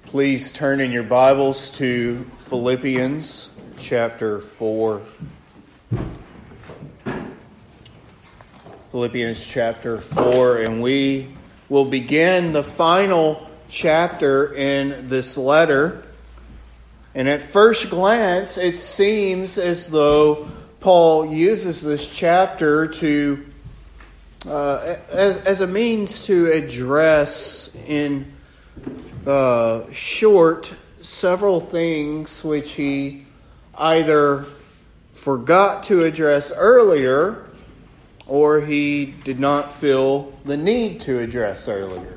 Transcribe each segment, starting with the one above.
Please turn in your Bibles to Philippians chapter 4. Philippians chapter 4, and we will begin the final chapter in this letter. And at first glance, it seems as though Paul uses this chapter to as a means to address in short several things which he either forgot to address earlier or he did not feel the need to address earlier.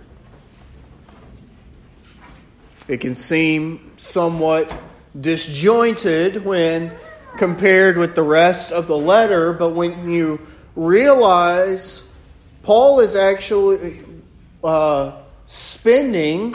It can seem somewhat disjointed when compared with the rest of the letter, but when you realize Paul is actually spending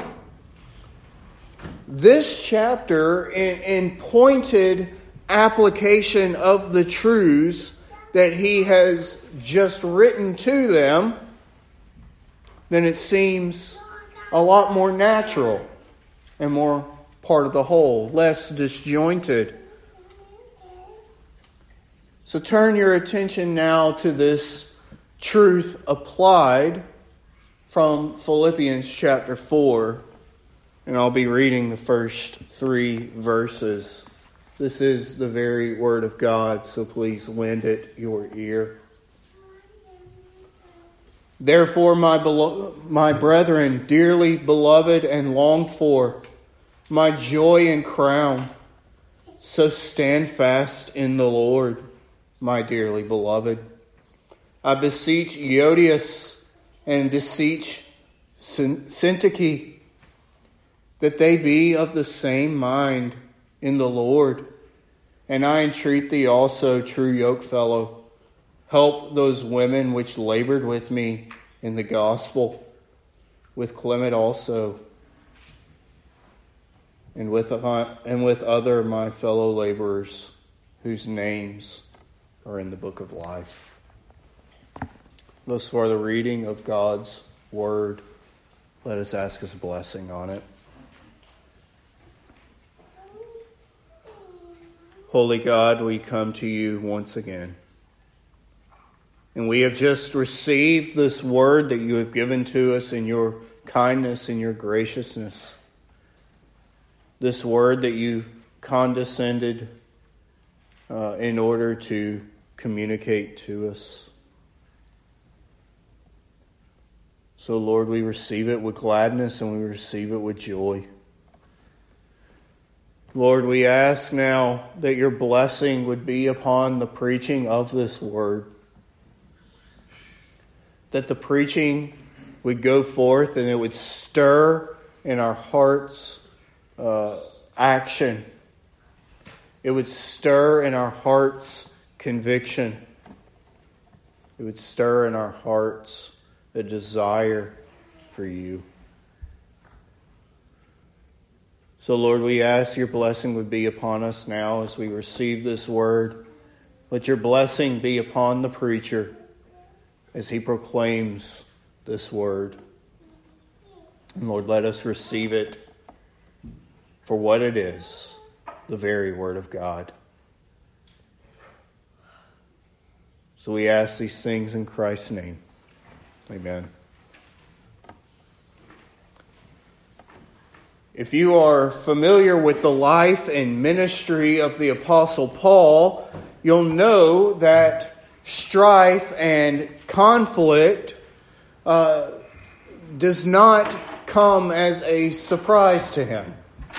this chapter in pointed application of the truths that he has just written to them, then it seems a lot more natural and more part of the whole, less disjointed. So turn your attention now to this truth applied from Philippians chapter 4. And I'll be reading the first 3 verses. This is the very word of God, so please lend it your ear. Therefore, my brethren, dearly beloved and longed for, my joy and crown, so stand fast in the Lord, my dearly beloved. I beseech Euodias and beseech Syntyche, that they be of the same mind in the Lord. And I entreat thee also, true yokefellow, help those women which labored with me in the gospel, with Clement also, and with other my fellow laborers, whose names are in the book of life. Thus far the reading of God's word. Let us ask his blessing on it. Holy God, we come to you once again. And we have just received this word that you have given to us in your kindness and your graciousness. This word that you condescended in order to communicate to us. So, Lord, we receive it with gladness and we receive it with joy. Lord, we ask now that your blessing would be upon the preaching of this word. That the preaching would go forth and it would stir in our hearts action. It would stir in our hearts conviction. It would stir in our hearts a desire for you. So, Lord, we ask your blessing would be upon us now as we receive this word. Let your blessing be upon the preacher as he proclaims this word. And Lord, let us receive it for what it is, the very word of God. So we ask these things in Christ's name. Amen. If you are familiar with the life and ministry of the Apostle Paul, you'll know that strife and conflict does not come as a surprise to him.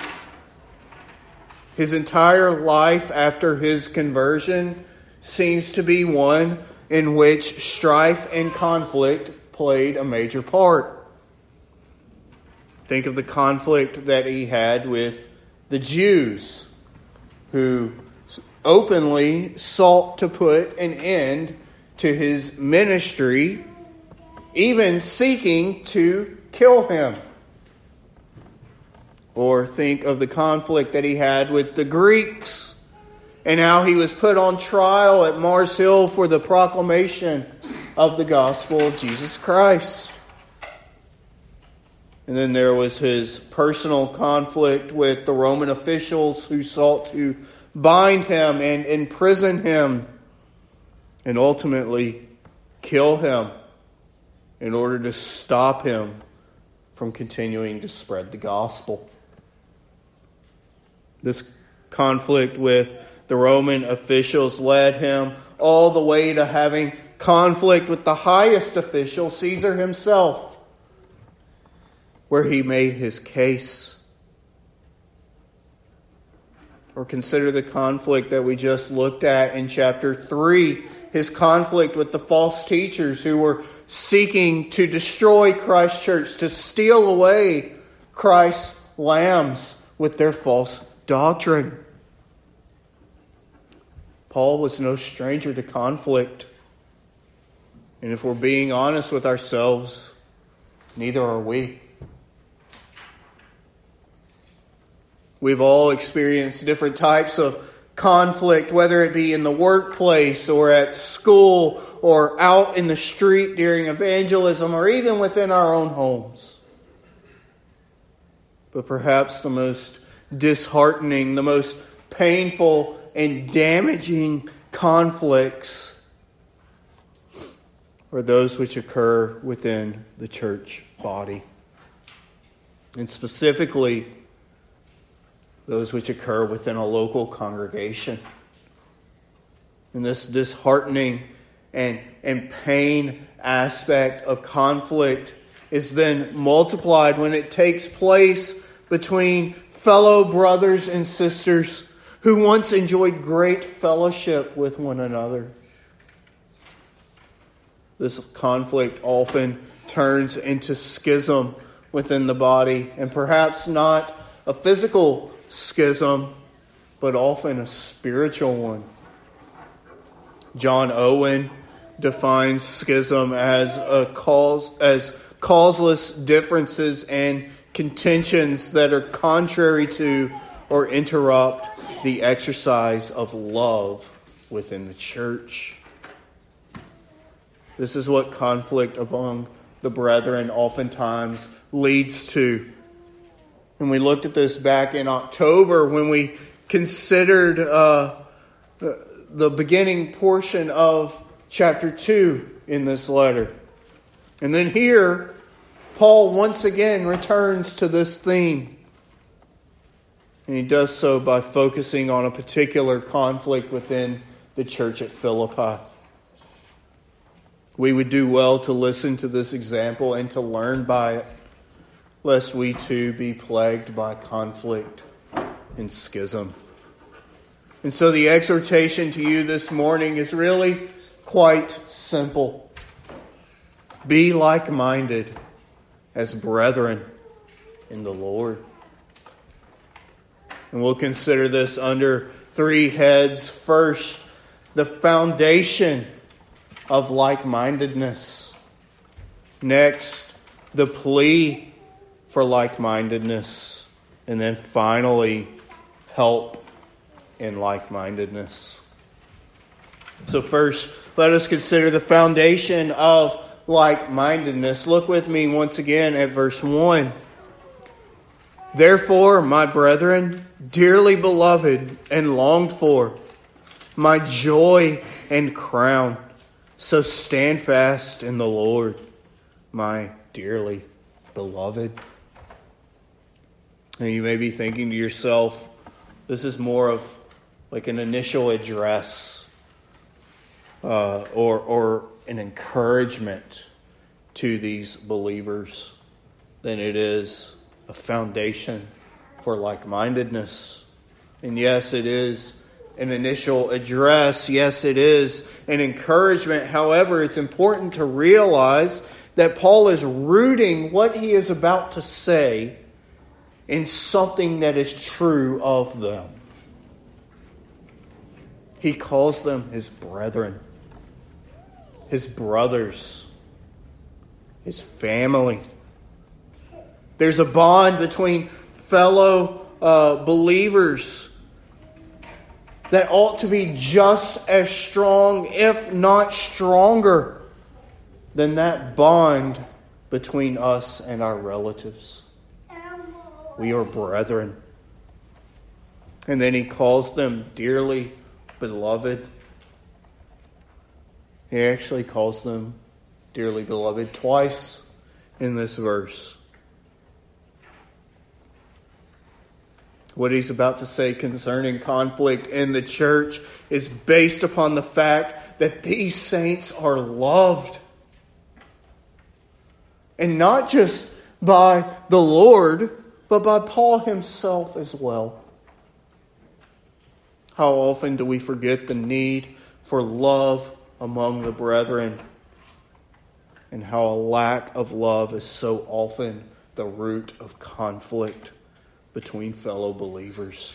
His entire life after his conversion seems to be one in which strife and conflict played a major part. Think of the conflict that he had with the Jews who openly sought to put an end to his ministry, even seeking to kill him. Or think of the conflict that he had with the Greeks and how he was put on trial at Mars Hill for the proclamation of the gospel of Jesus Christ. And then there was his personal conflict with the Roman officials who sought to bind him and imprison him and ultimately kill him in order to stop him from continuing to spread the gospel. This conflict with the Roman officials led him all the way to having conflict with the highest official, Caesar himself, where he made his case. Or consider the conflict that we just looked at in chapter 3, his conflict with the false teachers who were seeking to destroy Christ's church, to steal away Christ's lambs with their false doctrine. Paul was no stranger to conflict. And if we're being honest with ourselves, neither are we. We've all experienced different types of conflict, whether it be in the workplace or at school or out in the street during evangelism or even within our own homes. But perhaps the most disheartening, the most painful and damaging conflicts are those which occur within the church body. And specifically, those which occur within a local congregation. And this disheartening and pain aspect of conflict is then multiplied when it takes place between fellow brothers and sisters who once enjoyed great fellowship with one another. This conflict often turns into schism within the body, and perhaps not a physical schism, but often a spiritual one. John Owen defines schism as causeless differences and contentions that are contrary to or interrupt the exercise of love within the church. This is what conflict among the brethren oftentimes leads to. And we looked at this back in October when we considered the beginning portion of chapter 2 in this letter. And then here, Paul once again returns to this theme. And he does so by focusing on a particular conflict within the church at Philippi. We would do well to listen to this example and to learn by it, lest we too be plagued by conflict and schism. And so the exhortation to you this morning is really quite simple. Be like-minded as brethren in the Lord. And we'll consider this under 3 heads. First, the foundation of like-mindedness. Next, the plea for like-mindedness. And then finally, help in like-mindedness. So first, let us consider the foundation of like-mindedness. Look with me once again at verse 1. Therefore, my brethren, dearly beloved and longed for, my joy and crown, so stand fast in the Lord, my dearly beloved. And you may be thinking to yourself, this is more of like an initial address or an encouragement to these believers than it is a foundation for like-mindedness. And yes, it is an initial address. Yes, it is an encouragement. However, it's important to realize that Paul is rooting what he is about to say in something that is true of them. He calls them his brethren, his brothers, his family. There's a bond between fellow believers that ought to be just as strong, if not stronger, than that bond between us and our relatives. We are brethren. And then he calls them dearly beloved. He actually calls them dearly beloved twice in this verse. What he's about to say concerning conflict in the church is based upon the fact that these saints are loved. And not just by the Lord, but by Paul himself as well. How often do we forget the need for love among the brethren? And how a lack of love is so often the root of conflict between fellow believers.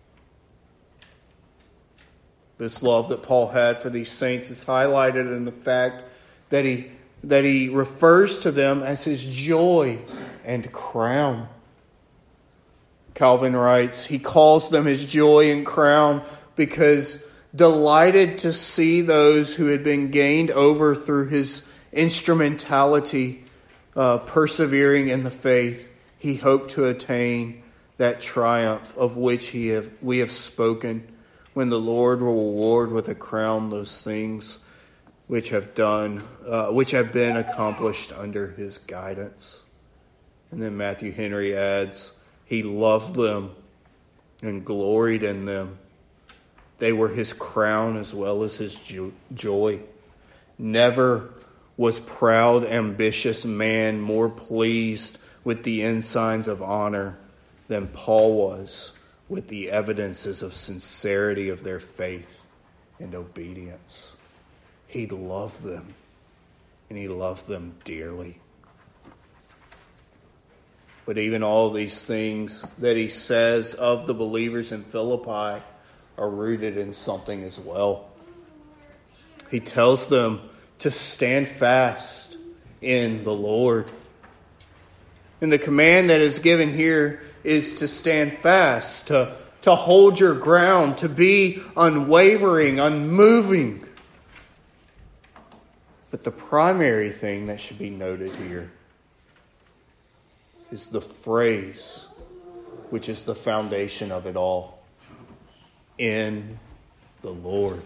This love that Paul had for these saints is highlighted in the fact that he refers to them as his joy and crown. Calvin writes, he calls them his joy and crown because delighted to see those who had been gained over through his instrumentality persevering in the faith, he hoped to attain that triumph of which we have spoken, when the Lord will reward with a crown those things which have been accomplished under his guidance. And then Matthew Henry adds, he loved them and gloried in them. They were his crown as well as his joy. Never was proud, ambitious man more pleased with the ensigns of honor than Paul was with the evidences of sincerity of their faith and obedience. He loved them, and he loved them dearly. But even all these things that he says of the believers in Philippi are rooted in something as well. He tells them to stand fast in the Lord. And the command that is given here is to stand fast, to hold your ground, to be unwavering, unmoving. But the primary thing that should be noted here is the phrase, which is the foundation of it all. In the Lord.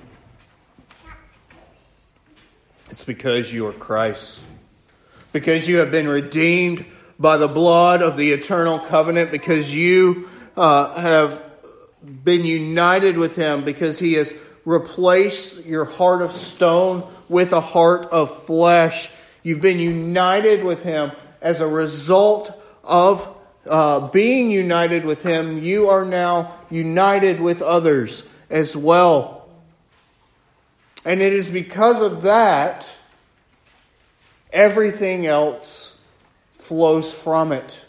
It's because you are Christ. Because you have been redeemed by the blood of the eternal covenant. Because you have been united with him. Because he has replaced your heart of stone with a heart of flesh. You've been united with him as a result of being united with him. You are now united with others as well. And it is because of that, everything else flows from it.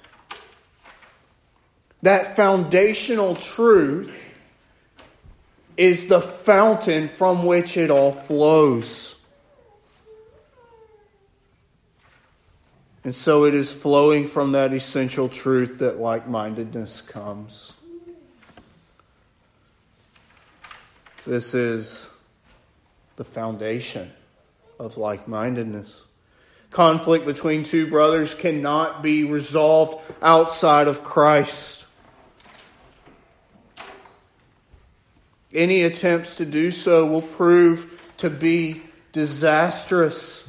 That foundational truth is the fountain from which it all flows. And so it is flowing from that essential truth that like-mindedness comes. This is the foundation of like-mindedness. Conflict between two brothers cannot be resolved outside of Christ. Any attempts to do so will prove to be disastrous.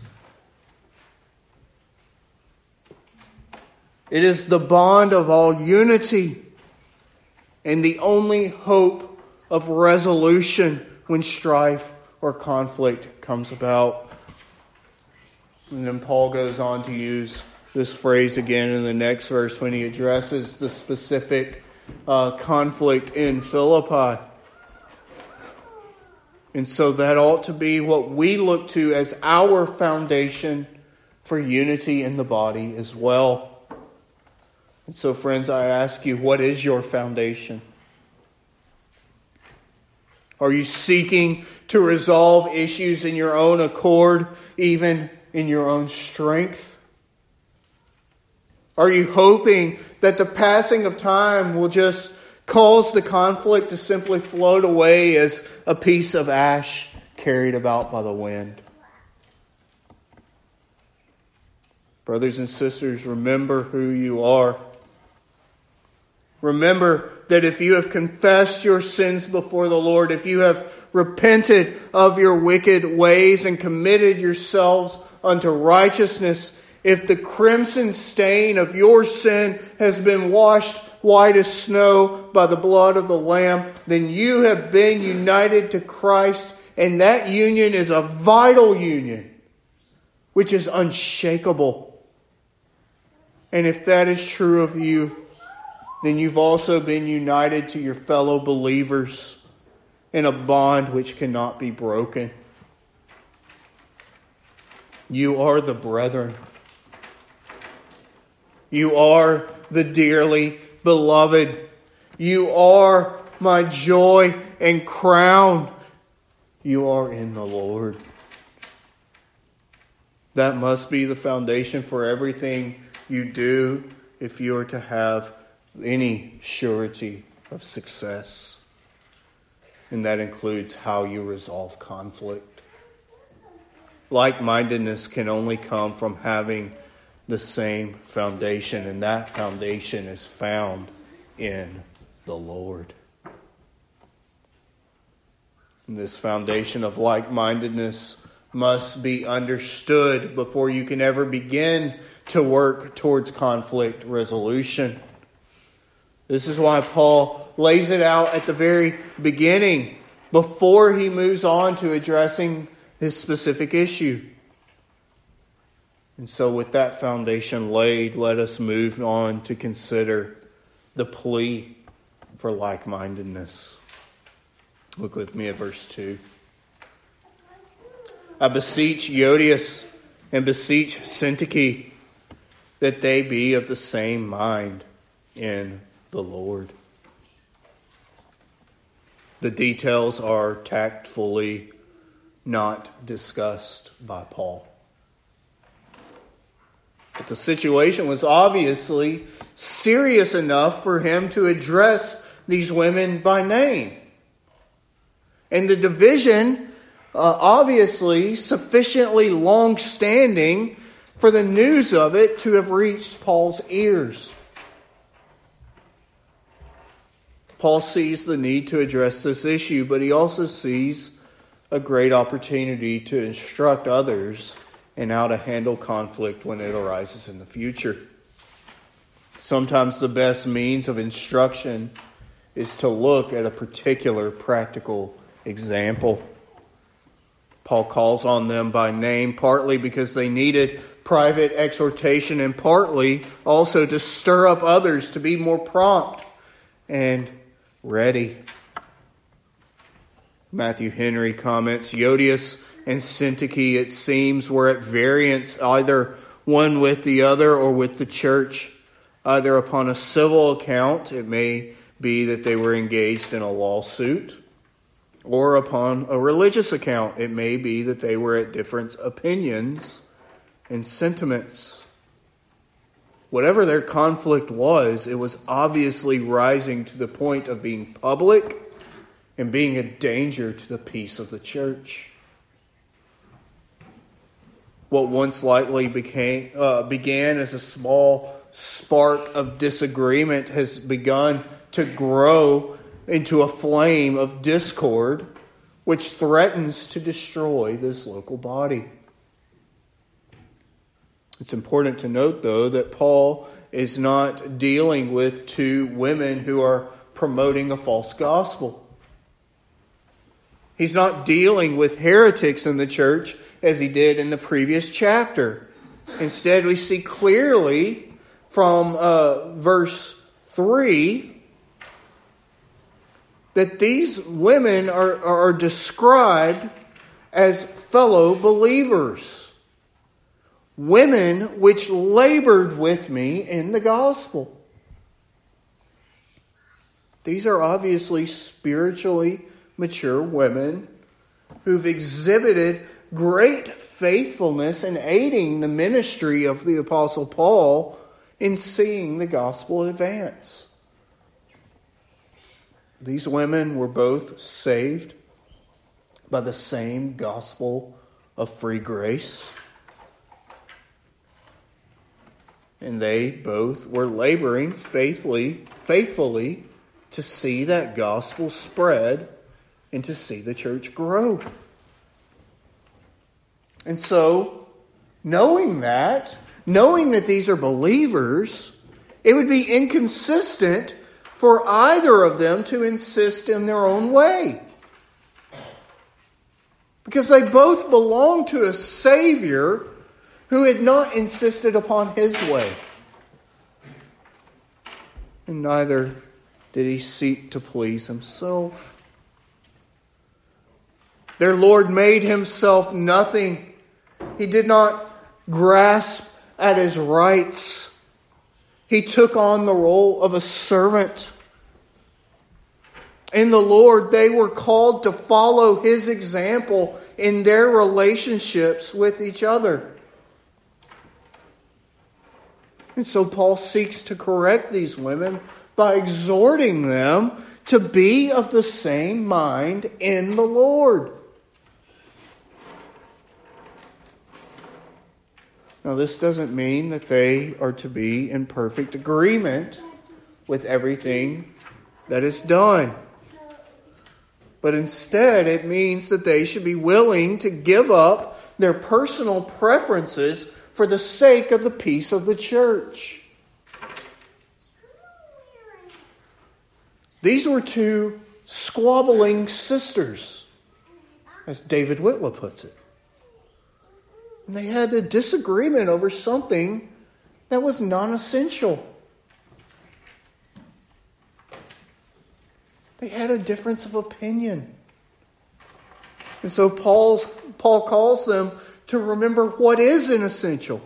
It is the bond of all unity and the only hope of resolution when strife or conflict comes about. And then Paul goes on to use this phrase again in the next verse when he addresses the specific conflict in Philippi. And so that ought to be what we look to as our foundation for unity in the body as well. And so, friends, I ask you, what is your foundation? Are you seeking to resolve issues in your own accord, even in your own strength? Are you hoping that the passing of time will just cause the conflict to simply float away as a piece of ash carried about by the wind? Brothers and sisters, remember who you are. Remember that if you have confessed your sins before the Lord, if you have repented of your wicked ways and committed yourselves unto righteousness, if the crimson stain of your sin has been washed white as snow by the blood of the Lamb, then you have been united to Christ, and that union is a vital union, which is unshakable. And if that is true of you, then you've also been united to your fellow believers in a bond which cannot be broken. You are the brethren. You are the dearly beloved. You are my joy and crown. You are in the Lord. That must be the foundation for everything you do if you are to have any surety of success. And that includes how you resolve conflict. Like-mindedness can only come from having the same foundation, and that foundation is found in the Lord. And this foundation of like-mindedness must be understood before you can ever begin to work towards conflict resolution. This is why Paul lays it out at the very beginning before he moves on to addressing his specific issue. And so with that foundation laid, let us move on to consider the plea for like-mindedness. Look with me at verse 2. I beseech Euodias and beseech Syntyche that they be of the same mind in the Lord. The details are tactfully not discussed by Paul. But the situation was obviously serious enough for him to address these women by name. And the division, obviously sufficiently long-standing for the news of it to have reached Paul's ears. Paul sees the need to address this issue, but he also sees a great opportunity to instruct others in how to handle conflict when it arises in the future. Sometimes the best means of instruction is to look at a particular practical example. Paul calls on them by name, partly because they needed private exhortation and partly also to stir up others to be more prompt and ready. Matthew Henry comments, Euodias and Syntyche, it seems, were at variance either one with the other or with the church. Either upon a civil account, it may be that they were engaged in a lawsuit, or upon a religious account, it may be that they were at different opinions and sentiments. Whatever their conflict was, it was obviously rising to the point of being public and being a danger to the peace of the church. What once likely began as a small spark of disagreement has begun to grow into a flame of discord, which threatens to destroy this local body. It's important to note, though, that Paul is not dealing with two women who are promoting a false gospel. He's not dealing with heretics in the church as he did in the previous chapter. Instead, we see clearly from verse 3 that these women are described as fellow believers. Women which labored with me in the gospel. These are obviously spiritually mature women who've exhibited great faithfulness in aiding the ministry of the Apostle Paul in seeing the gospel advance. These women were both saved by the same gospel of free grace. And they both were laboring faithfully to see that gospel spread and to see the church grow. And so, knowing that these are believers, it would be inconsistent for either of them to insist in their own way. Because they both belong to a Savior who had not insisted upon his way. And neither did he seek to please himself. Their Lord made himself nothing. He did not grasp at his rights. He took on the role of a servant. In the Lord, they were called to follow his example in their relationships with each other. And so Paul seeks to correct these women by exhorting them to be of the same mind in the Lord. Now, this doesn't mean that they are to be in perfect agreement with everything that is done. But instead, it means that they should be willing to give up their personal preferences for the sake of the peace of the church. These were two squabbling sisters, as David Whitlow puts it. And they had a disagreement over something that was non-essential. They had a difference of opinion. And so Paul calls them to remember what is essential.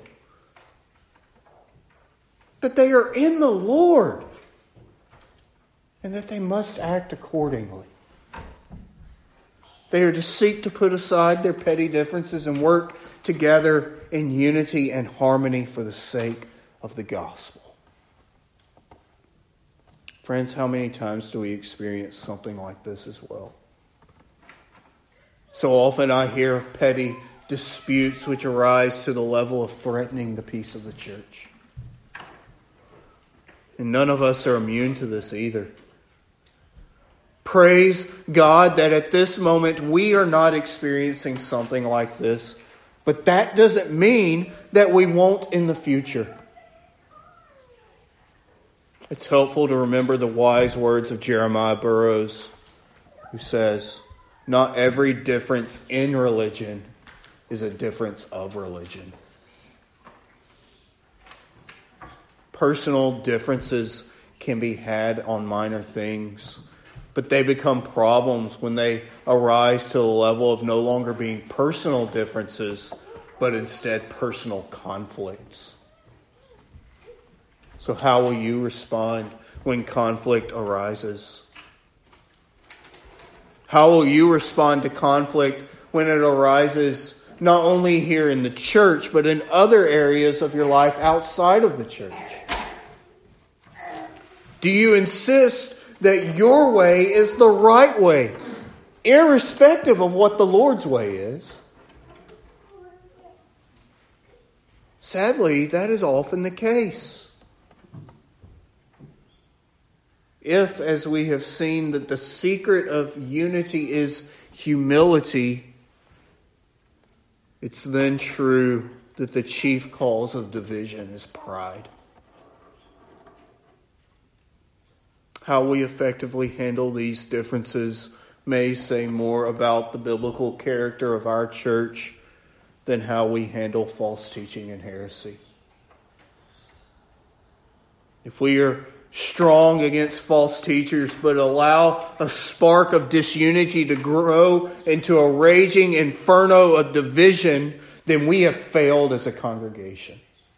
That they are in the Lord. And that they must act accordingly. They are to seek to put aside their petty differences and work together in unity and harmony for the sake of the gospel. Friends, how many times do we experience something like this as well? So often I hear of petty disputes which arise to the level of threatening the peace of the church. And none of us are immune to this either. Praise God that at this moment we are not experiencing something like this, but that doesn't mean that we won't in the future. It's helpful to remember the wise words of Jeremiah Burroughs, who says, "Not every difference in religion is a difference of religion." Personal differences can be had on minor things, but they become problems when they arise to the level of no longer being personal differences, but instead personal conflicts. So how will you respond when conflict arises? How will you respond to conflict when it arises not only here in the church, but in other areas of your life outside of the church? Do you insist that your way is the right way, irrespective of what the Lord's way is? Sadly, that is often the case. If, as we have seen, that the secret of unity is humility, it's then true that the chief cause of division is pride. How we effectively handle these differences may say more about the biblical character of our church than how we handle false teaching and heresy. If we are strong against false teachers, but allow a spark of disunity to grow into a raging inferno of division, then we have failed as a congregation.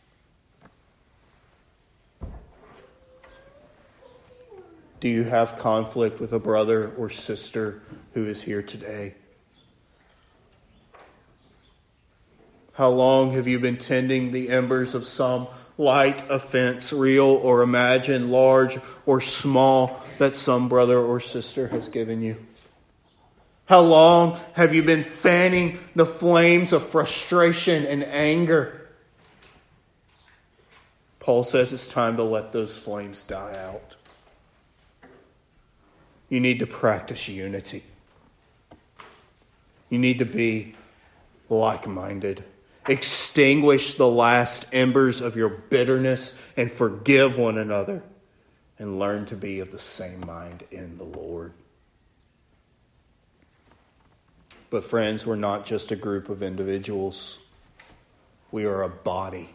Do you have conflict with a brother or sister who is here today? How long have you been tending the embers of some light offense, real or imagined, large or small, that some brother or sister has given you? How long have you been fanning the flames of frustration and anger? Paul says it's time to let those flames die out. You need to practice unity. You need to be like-minded. Extinguish the last embers of your bitterness and forgive one another, and learn to be of the same mind in the Lord. But friends, we're not just a group of individuals. We are a body.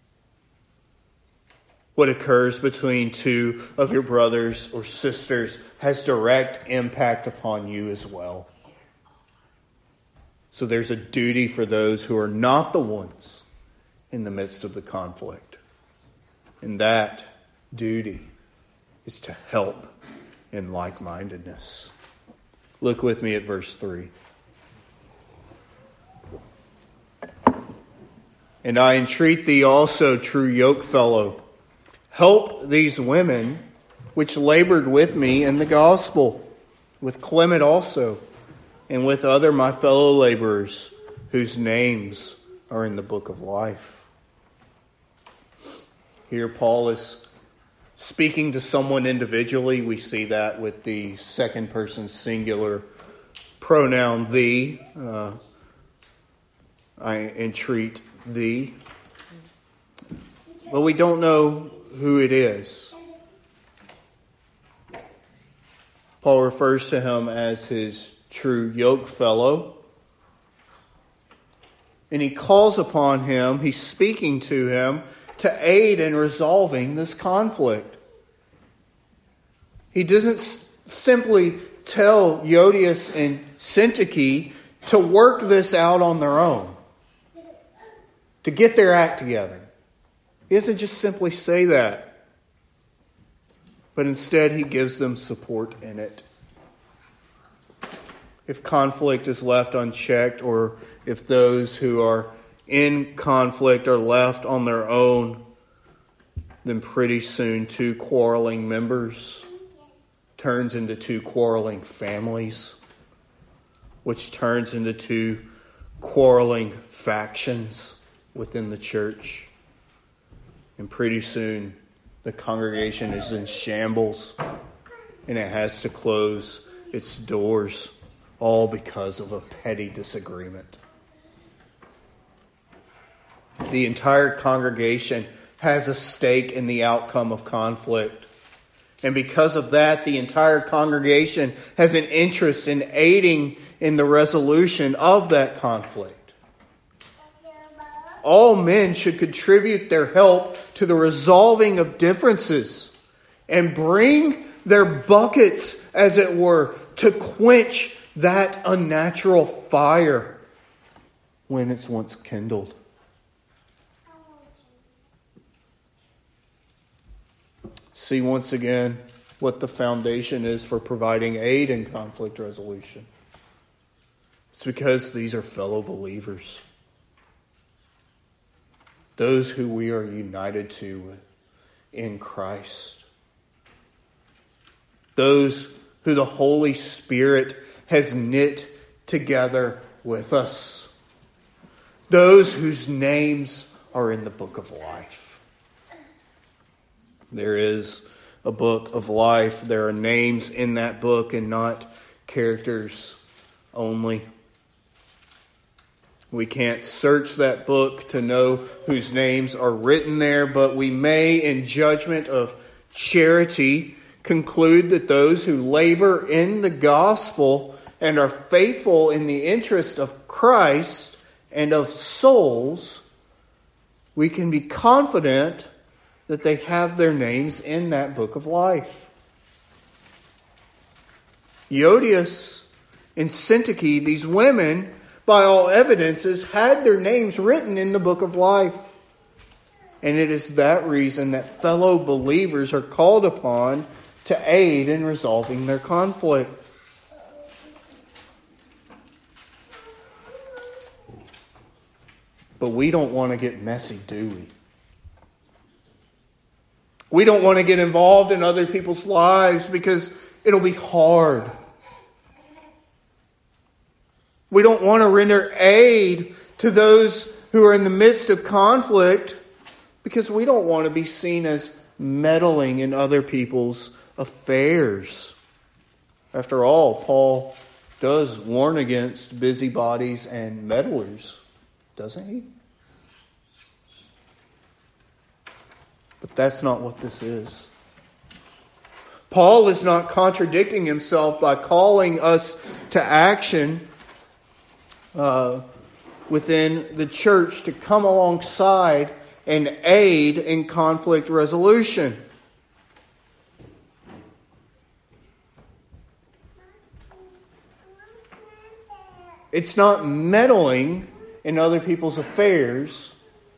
What occurs between two of your brothers or sisters has direct impact upon you as well. So there's a duty for those who are not the ones in the midst of the conflict. And that duty is to help in like-mindedness. Look with me at verse 3. And I entreat thee also, true yokefellow, help these women which labored with me in the gospel, with Clement also, and with other my fellow laborers, whose names are in the book of life. Here Paul is speaking to someone individually. We see that with the second person singular pronoun thee. I entreat thee. But we don't know who it is. Paul refers to him as his true yoke fellow. And he calls upon him, he's speaking to him, to aid in resolving this conflict. He doesn't simply tell Euodias and Syntyche to work this out on their own, to get their act together. He doesn't just simply say that, but instead he gives them support in it. If conflict is left unchecked, or if those who are in conflict are left on their own, then pretty soon two quarreling members turns into two quarreling families, which turns into two quarreling factions within the church. And pretty soon the congregation is in shambles, and it has to close its doors, all because of a petty disagreement. The entire congregation has a stake in the outcome of conflict. And because of that, the entire congregation has an interest in aiding in the resolution of that conflict. All men should contribute their help to the resolving of differences and bring their buckets, as it were, to quench that unnatural fire when it's once kindled. See once again what the foundation is for providing aid in conflict resolution. It's because these are fellow believers. Those who we are united to in Christ. Those who the Holy Spirit has knit together with us. Those whose names are in the book of life. There is a book of life. There are names in that book and not characters only. We can't search that book to know whose names are written there, but we may, in judgment of charity, conclude that those who labor in the gospel and are faithful in the interest of Christ and of souls, we can be confident that they have their names in that book of life. Euodias and Syntyche, these women, by all evidences, had their names written in the book of life. And it is that reason that fellow believers are called upon to aid in resolving their conflict. But we don't want to get messy, do we? We don't want to get involved in other people's lives because it'll be hard. We don't want to render aid to those who are in the midst of conflict Because we don't want to be seen as meddling in other people's affairs. After all, Paul does warn against busybodies and meddlers, doesn't he? But that's not what this is. Paul is not contradicting himself by calling us to action within the church to come alongside and aid in conflict resolution. It's not meddling in other people's affairs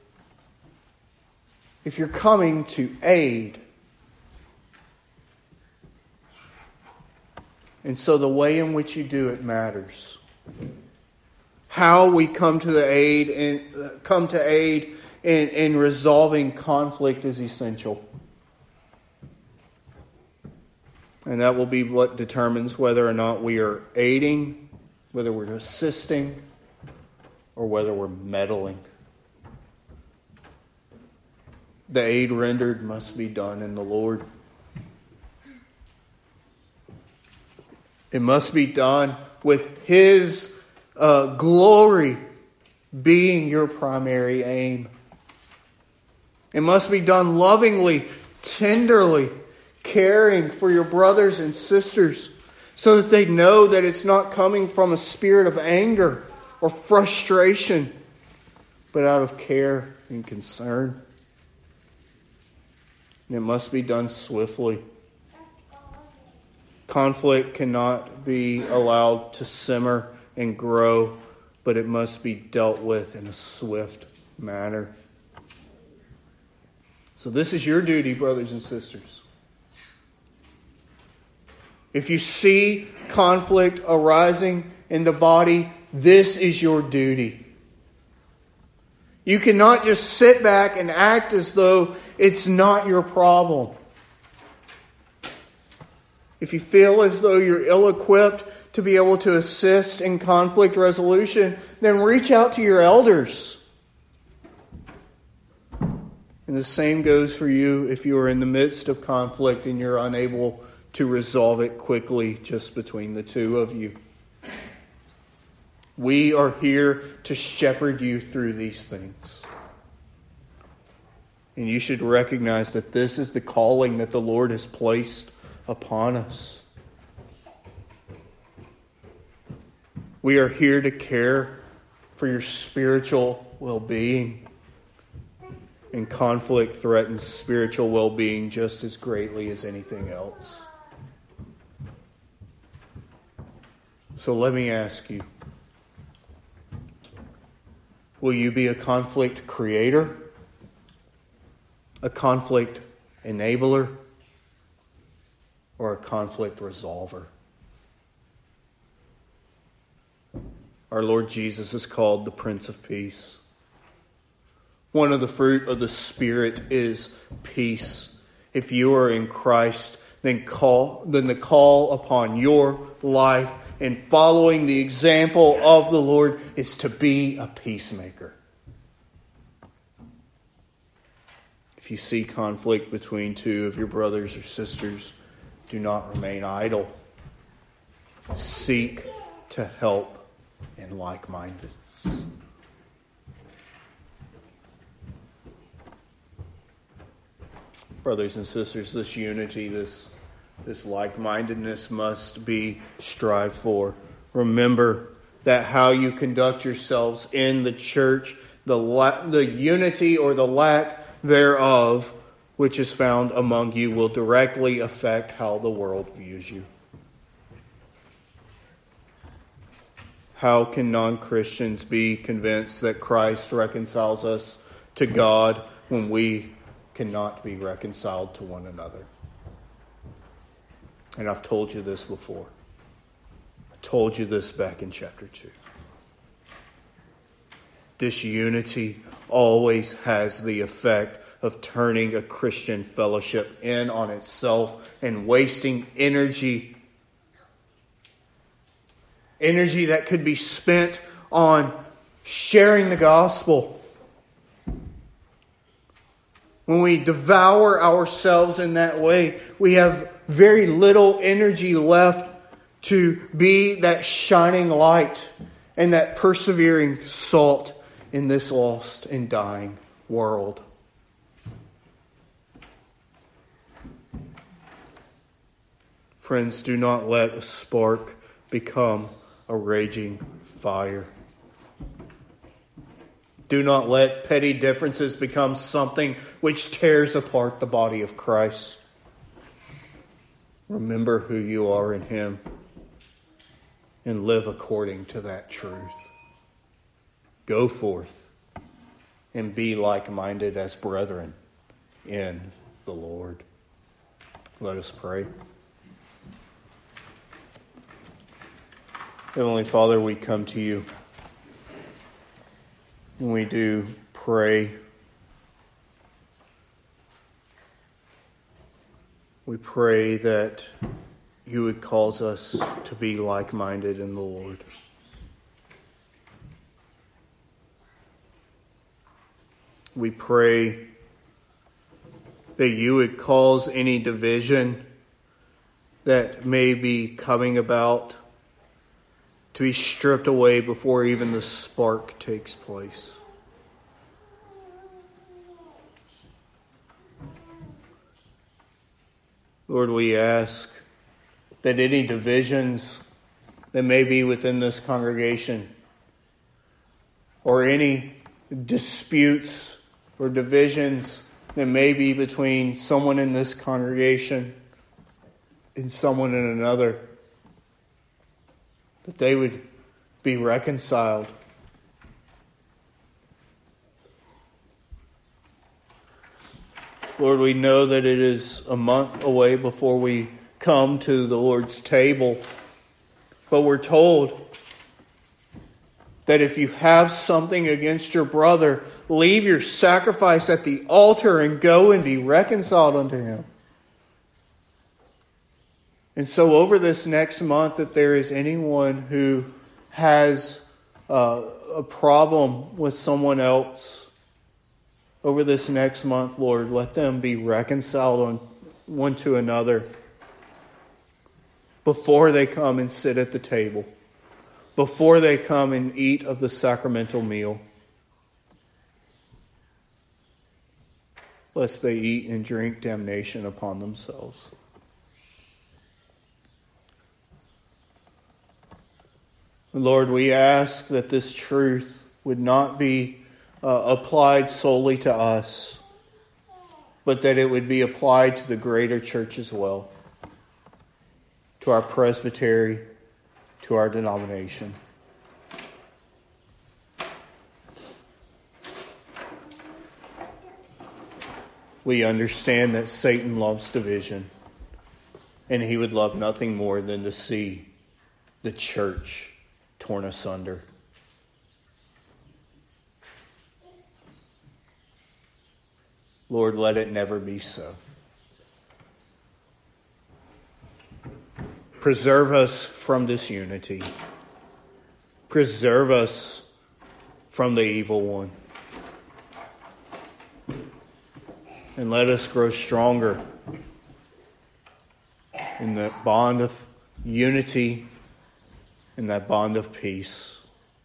if you're coming to aid. And so the way in which you do it matters. How we come to aid in resolving conflict is essential. And that will be what determines whether or not we are aiding, whether we're assisting, or whether we're meddling. The aid rendered must be done in the Lord. It must be done with His glory being your primary aim. It must be done lovingly, tenderly, caring for your brothers and sisters so that they know that it's not coming from a spirit of anger or frustration, but out of care and concern. And it must be done swiftly. Conflict cannot be allowed to simmer and grow, but it must be dealt with in a swift manner. So this is your duty, brothers and sisters. If you see conflict arising in the body, this is your duty. You cannot just sit back and act as though it's not your problem. If you feel as though you're ill-equipped to be able to assist in conflict resolution, then reach out to your elders. And the same goes for you if you are in the midst of conflict and you're unable to resolve it quickly just between the two of you. We are here to shepherd you through these things. And you should recognize that this is the calling that the Lord has placed upon us. We are here to care for your spiritual well-being. And conflict threatens spiritual well-being just as greatly as anything else. So let me ask you, will you be a conflict creator? A conflict enabler? Or a conflict resolver? Our Lord Jesus is called the Prince of Peace. One of the fruit of the Spirit is peace. If you are in Christ, then the call upon your life in following the example of the Lord is to be a peacemaker. If you see conflict between two of your brothers or sisters, do not remain idle. Seek to help in like-mindedness. Brothers and sisters, this unity, this like-mindedness must be strived for. Remember that how you conduct yourselves in the church, the unity or the lack thereof, which is found among you, will directly affect how the world views you. How can non-Christians be convinced that Christ reconciles us to God when we cannot be reconciled to one another? And I've told you this before. I told you this back in chapter 2. This unity always has the effect of turning a Christian fellowship in on itself and wasting energy. Energy that could be spent on sharing the gospel, when we devour ourselves in that way, we have very little energy left to be that shining light and that persevering salt in this lost and dying world. Friends, do not let a spark become a raging fire. Do not let petty differences become something which tears apart the body of Christ. Remember who you are in Him and live according to that truth. Go forth and be like-minded as brethren in the Lord. Let us pray. Heavenly Father, we come to you and we do pray. We pray that you would cause us to be like-minded in the Lord. We pray that you would cause any division that may be coming about to be stripped away before even the spark takes place. Lord, we ask that any divisions that may be within this congregation, or any disputes or divisions that may be between someone in this congregation and someone in another, that they would be reconciled. Lord, we know that it is a month away before we come to the Lord's table, but we're told that if you have something against your brother, leave your sacrifice at the altar and go and be reconciled unto him. And so over this next month, if there is anyone who has a problem with someone else, over this next month, Lord, let them be reconciled on one to another before they come and sit at the table, before they come and eat of the sacramental meal, lest they eat and drink damnation upon themselves. Lord, we ask that this truth would not be applied solely to us, but that it would be applied to the greater church as well, to our presbytery, to our denomination. We understand that Satan loves division, and he would love nothing more than to see the church torn asunder. Lord, let it never be so. Preserve us from disunity. Preserve us from the evil one. And let us grow stronger in that bond of unity, in that bond of peace.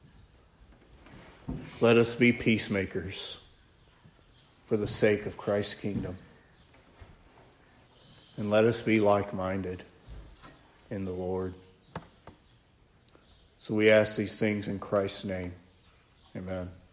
Let us be peacemakers for the sake of Christ's kingdom. And let us be like-minded in the Lord. So we ask these things in Christ's name. Amen.